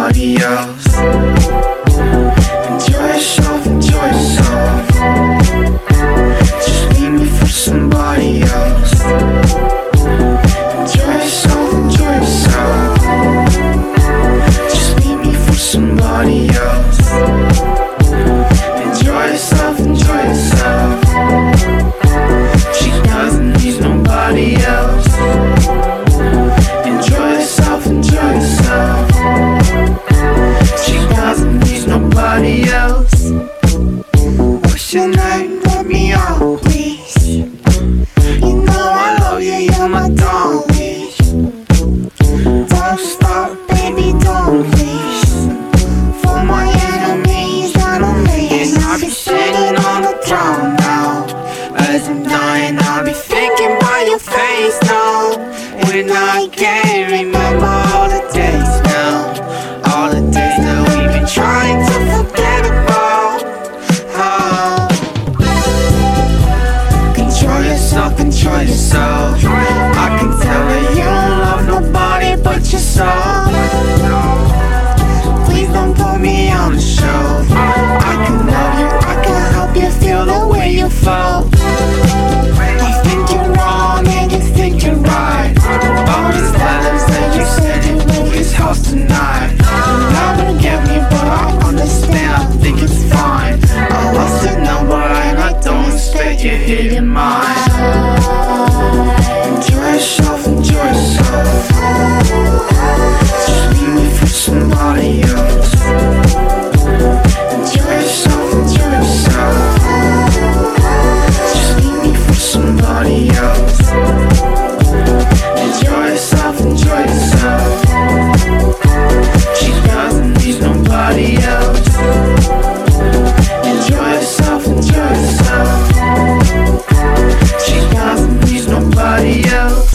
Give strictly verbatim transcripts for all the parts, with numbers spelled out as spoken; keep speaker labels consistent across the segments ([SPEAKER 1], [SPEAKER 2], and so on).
[SPEAKER 1] somebody else. Enjoy yourself, enjoy yourself. Just leave me for somebody else. Enjoy yourself, enjoy yourself. Just leave me for somebody else. Enjoy yourself, enjoy yourself. She doesn't need nobody else. Enjoy yourself, enjoy yourself. She doesn't need nobody else. What's your name? Let me out, please. You know I love you, you're my darling. Don't stop, baby, don't please. For my enemies, I don't need. And I'll be sitting on the throne now. As I'm dying, I'll be thinking about your face now. When I can't remember all the days now, all the days that we've been trying to forget about. Oh. Control yourself, control yourself. I can tell that you don't love nobody but yourself. Please don't put me on the shelf. I can love you, I can help you feel the way you felt. I think you're wrong and you think you're right. All these letters that you said you leave his house tonight. Never get me, but I understand, I think it's fine. I lost your number and I don't expect you hitting mine. Enjoy yourself, enjoy yourself. Just leave me for somebody else. Enjoy yourself, enjoy yourself. Just leave me for somebody else. Enjoy yourself, enjoy yourself. She doesn't need nobody else. Enjoy yourself, enjoy yourself. She doesn't need nobody else.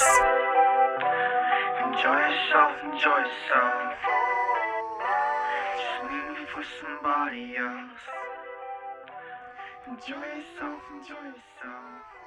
[SPEAKER 1] Enjoy yourself, enjoy yourself. Just leave me for somebody else. Enjoy yourself, enjoy yourself.